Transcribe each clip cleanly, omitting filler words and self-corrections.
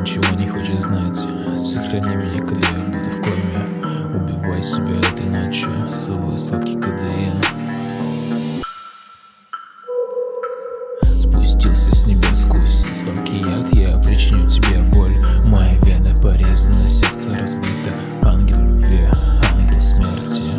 ничего не хочет знать. Сохрани меня, когда я буду в коме. Убивай себя этой ночью, целую сладкий КДН. Спустился с небес, вкусил сладкий яд. Я причиню тебе боль. Мои вены порезаны, сердце разбито. Ангел любви, ангел смерти.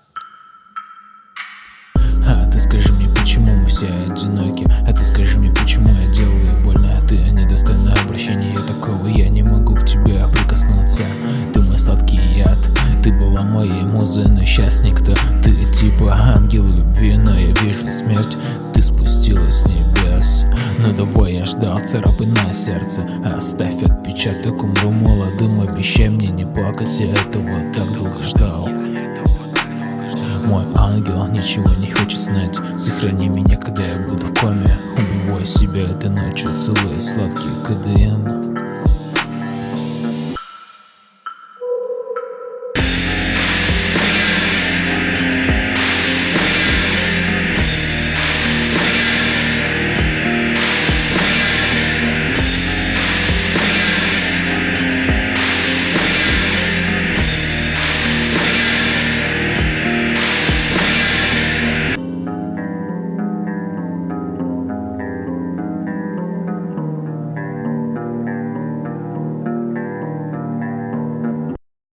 А ты скажи мне, почему мы все одиноки? А ты скажи мне, почему я делаю больно? Ты недостойна обращения такого. Я не могу к тебе прикоснуться. Ты мой сладкий яд. Ты была моей музой, но сейчас никто. Ты типа ангел любви, но я вижу смерть. Ты спустилась с небес. Но давай я ждал, царапай на сердце. Оставь отпечаток, умру молодым. Обещай мне не плакать, я этого так долго ждал. Мой ангел ничего не хочет знать. Сохрани меня, когда я буду в коме. Убивай себя этой ночью, целуя сладкий КДМ.